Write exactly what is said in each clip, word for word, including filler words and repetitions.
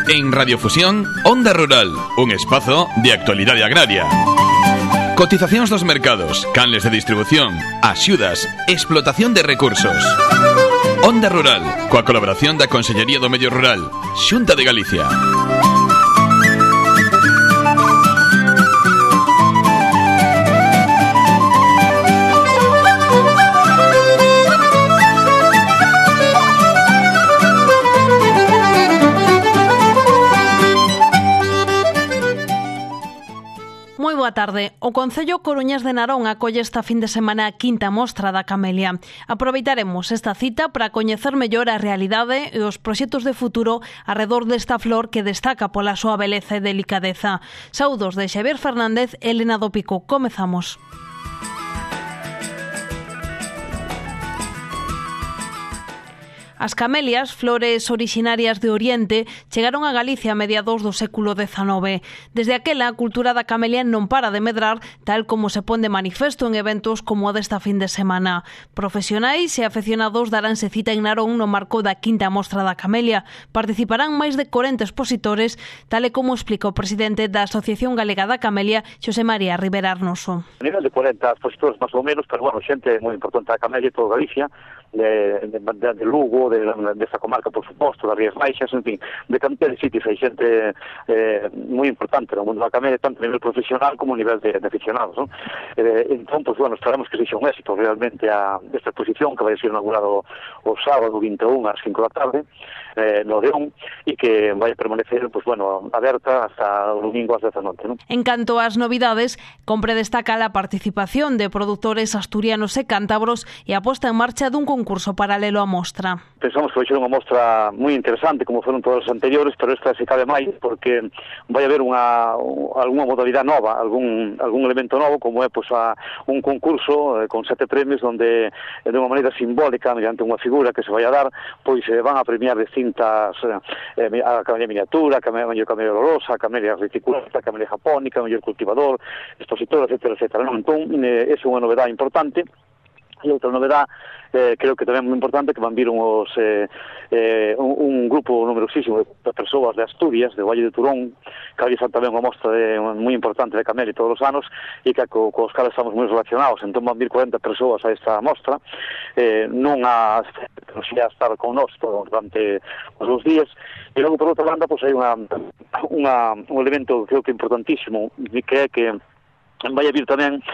En Radiofusión, Onda Rural, un espazo de actualidade agraria. Cotizacións dos mercados, canles de distribución, axudas, explotación de recursos. Onda Rural, coa colaboración da Consellería do Medio Rural, Xunta de Galicia. Boa tarde. O Concello Coruñés de Narón acolle esta fin de semana a quinta mostra da camelia. Aproveitaremos esta cita para coñecer mellor a realidade e os proxectos de futuro arredor desta flor que destaca pola súa beleza e delicadeza. Saúdos de Xavier Fernández e Elena do Pico. Comezamos. As camelias, flores orixinarias de Oriente, chegaron a Galicia a mediados do século dezanove. Desde aquela, a cultura da camelia non para de medrar, tal como se pon de manifesto en eventos como o desta fin de semana. Profesionais e afeccionados daranse cita en Narón no marco da quinta mostra da camelia. Participarán máis de corenta expositores, tal e como explica o presidente da Asociación Galega da Camelia, Xosé María Rivera Arnoso. A nivel de corenta expositores, máis ou menos, pero, bueno, xente moi importante da camelia de toda Galicia, de, de, de Lugo, de, de esa comarca, por suposto, das Rías Baixas, en fin, de cantidad de sitios. Hai xente eh, moi importante no mundo da camelia, tanto a nivel profesional como a nivel de, de aficionados, ¿no? Eh, entón, pues, bueno, esperamos que sexa un éxito realmente a esta exposición, que vai ser inaugurado o sábado vinte e un ás cinco da tarde, eh, no Odeón, e que vai permanecer, pues, bueno, aberta hasta o domingo ás dez da noite, ¿no? En canto ás novidades, compre destaca a participación de produtores asturianos e cántabros e a posta en marcha dun concurso paralelo á mostra. Pensamos que vai ser unha mostra moi interesante, como foron todas as anteriores, pero esta se cabe máis, porque vai haber unha algunha modalidade nova, algún algún elemento novo, como é, pues, a, un concurso eh, con sete premios, onde, de unha maneira simbólica, mediante unha figura que se vai a dar, pois se eh, van a premiar distintas, eh, a camelia miniatura, a camelia, a camelia olorosa, a camelia reticulata, a camelia japónica, a mellor cultivador, expositor, etcétera, etcétera. Non? Entón, eh, é unha novedade importante. E outra novedade, eh, creo que tamén moi importante, que van vir uns, eh, eh, un, un grupo numerosísimo de persoas de Asturias, de Valle de Turón, que ali fan tamén unha mostra de, moi importante de camelia todos os anos, e que co, cos caras estamos moi relacionados. Entón van vir corenta persoas a esta mostra, eh, non a, pero si a estar con nós durante os dous días. E logo, por outra banda, pues, hai unha, unha, un elemento que creo que é importantísimo, que é que vai a vir tamén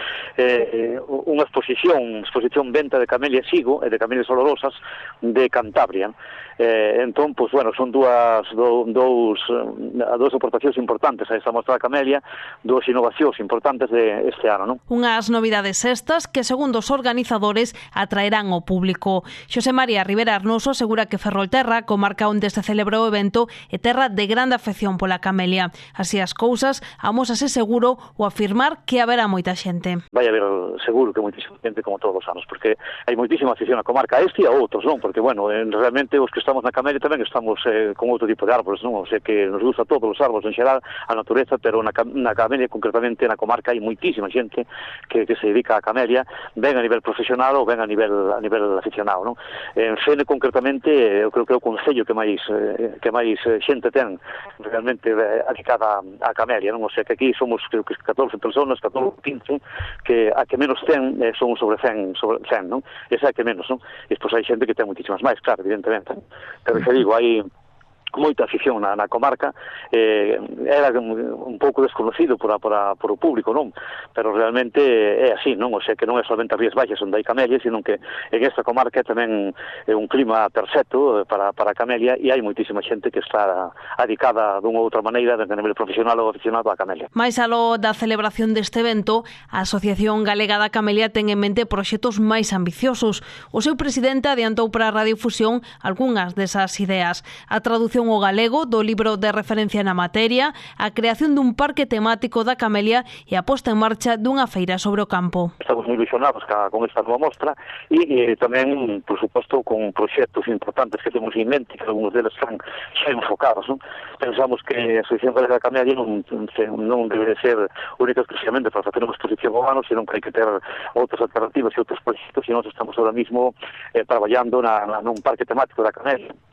eh, unha exposición, exposición venta de camelia sigo e de camelias olorosas de Cantabria. Eh, entón, pues, bueno, son dúas do, dous, dous aportacións importantes a esta mostra da camelia, dúas innovacións importantes de este ano, non? Unhas novidades estas que, segundo os organizadores, atraerán ao público. Xosé María Rivera Arnoso asegura que Ferrolterra, comarca onde se celebrou o evento, é terra de grande afección pola camelia. Así as cousas, amósase seguro o afirmar que haberá moita xente. Vai haber seguro que moitísima xente, como todos os anos, porque hai moitísima afición a comarca a este e a outros, non? Porque, bueno, realmente os que estamos na camelia tamén estamos eh, con outro tipo de árboles, non? O sea, que nos gusta todos os árboles en xeral, a natureza, pero na, na camelia, concretamente na comarca, hai moitísima xente que, que se dedica á camelia, ben a nivel profesional ou ben a nivel a nivel aficionado, non? En Fene, concretamente, eu creo que é o concello que máis eh, que máis xente ten realmente eh, dedicada á camelia, non? O sea, que aquí somos, creo que catorce personas, catorce, quince, que a que menos ten eh, son sobre cen, sobre cen, non? Esa é a que menos, non? E despois hai xente que ten moitísimas máis, claro, evidentemente. Pero xa digo, hai moita afición na, na comarca, eh, era un, un pouco desconocido por, a, por, a, por o público, non? Pero realmente é así, non? O sea, que non é solamente as Rías Baixas onde hai camelia, sino que en esta comarca tamén é un clima perfecto para, para a camelia, e hai moitísima xente que está adicada dunha outra maneira, de nivel profesional ou aficionado á camelia. Mais aló da celebración deste evento, a Asociación Galega da Camelia ten en mente proxectos máis ambiciosos. O seu presidente adiantou para a Radiofusión algunhas desas ideas. A traducción ao galego do libro de referencia na materia, a creación dun parque temático da camelia e a posta en marcha dunha feira sobre o campo. Estamos moi ilusionados con esta nova mostra e eh, tamén, por suposto, con proxectos importantes que temos en mente, que algúns deles están xa enfocados, non? Pensamos que a Asociación Galega da Camelia non, non debe ser única exclusivamente para facer unha exposición ao ano, senón que hai que ter outras alternativas e outros proxectos, e nós estamos ahora mismo eh, traballando na, na, nun parque temático da camelia.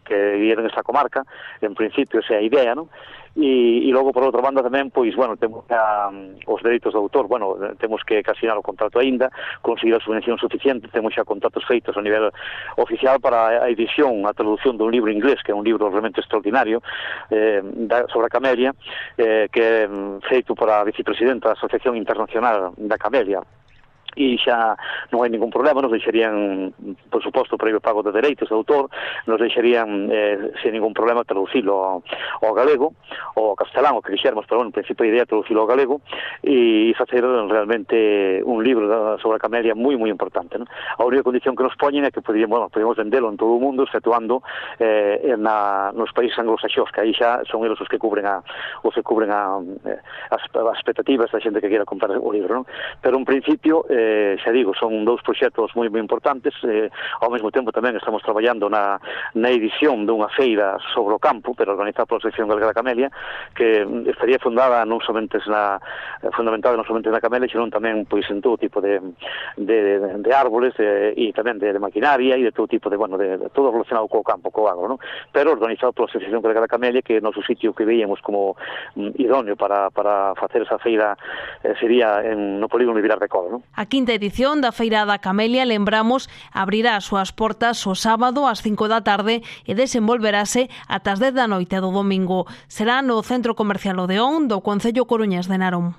que ir nesta comarca, en principio esa é a idea, non? E, e logo, por outra banda, tamén, pois, bueno, temos a, os dereitos do autor, bueno, temos que casinar o contrato aínda, conseguir a subvención suficiente, temos xa contratos feitos a nivel oficial para a edición, a traducción dun libro inglés, que é un libro realmente extraordinario, eh, da, sobre a camelia, eh, que é feito por a vicepresidenta da Asociación Internacional da Camelia, e xa non hai ningún problema, nos deixarían, por suposto, previo pago de dereitos de autor, nos deixarían, eh, sin ningún problema, traducilo ao, ao galego, ou ao castelán, o que quixéramos, pero, bueno, en principio a idea é traducilo ao galego, e facer realmente un libro sobre a camelia moi, moi importante, non? A única condición que nos poñen é que podíamos, bueno, podíamos vendelo en todo o mundo, exceptuando eh, na, nos países anglosaxós, que aí xa son eles os que cubren a, os que cubren a, eh, as, as expectativas da xente que queira comprar o libro, non? Pero, en principio, eh, Eh, xa digo, son dous proxectos moi moi importantes, eh, ao mesmo tempo tamén estamos traballando na, na edición dunha feira sobre o campo, pero organizada pola Asociación Galega da Camelia, que estaría fundada non somente na, fundamentada non somente na camelia, senón tamén pois en todo tipo de, de, de, de árboles eh, e tamén de, de maquinaria e de todo tipo de, bueno, de, de todo relacionado co campo, co agro, non? Pero organizado pola Asociación Galega da Camelia, que no noso sitio que veíamos como mm, idóneo para, para facer esa feira eh, sería en, no polígono de Vilar de Colo, non? A quinta edición da Feira da Camelia, lembramos, abrirá as súas portas o sábado ás cinco da tarde e desenvolverase ata as dez da noite do domingo. Será no Centro Comercial Odeón do Concello coruñés de Narón.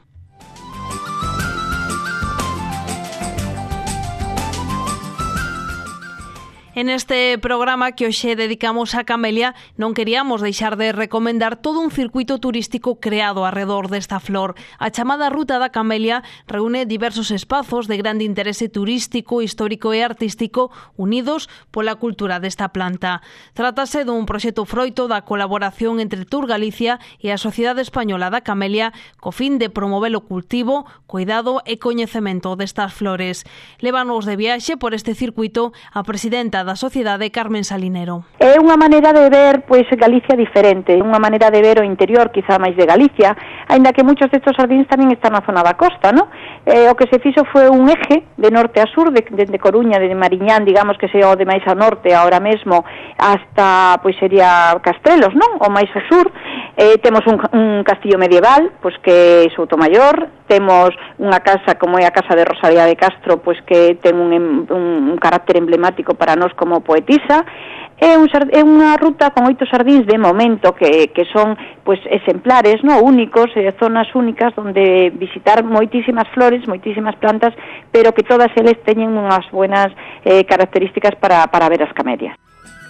En este programa que hoxe dedicamos a Camelia non queríamos deixar de recomendar todo un circuito turístico creado arredor desta flor. A chamada Ruta da Camelia reúne diversos espazos de grande interese turístico, histórico e artístico unidos pola cultura desta planta. Trátase dun proxecto froito da colaboración entre Tour Galicia e a Sociedade Española da Camelia co fin de promover o cultivo, cuidado e coñecemento destas flores. Lévanos de viaxe por este circuito a presidenta da sociedade, Carmen Salinero. É unha maneira de ver pois Galicia diferente, unha maneira de ver o interior quizá máis de Galicia, aínda que muchos destes xardíns tamén están na zona da costa, ¿no? Eh, o que se fixo foi un eje de norte a sur, de, de, de Coruña, de Mariñán, digamos que sea o de máis ao norte ahora mesmo, hasta pois sería Castrelos, non? O máis ao sur. Eh, temos un, un castillo medieval, pois que é Soutomaior, temos unha casa como é a Casa de Rosalía de Castro, pois que ten un, un, un carácter emblemático para nós como poetisa. É, un, é unha ruta con oito xardíns de momento que, que son pues, exemplares, no, únicos, eh, zonas únicas onde visitar moitísimas flores, moitísimas plantas, pero que todas eles teñen unhas buenas eh, características para, para ver as camelias.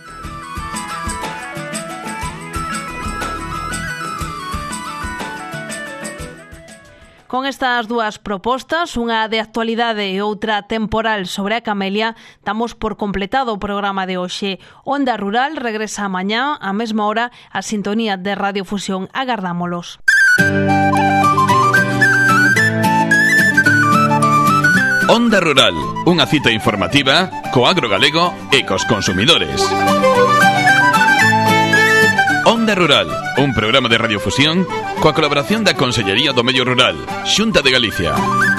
Con estas dúas propostas, unha de actualidade e outra temporal sobre a camelia, damos por completado o programa de hoxe. Onda Rural regresa mañá á mesma hora a sintonía de Radio Fusión. Agardámolos. Onda Rural, unha cita informativa co agro galego e cos consumidores. Onda Rural, un programa de radiofusión coa colaboración da Consellería do Medio Rural, Xunta de Galicia.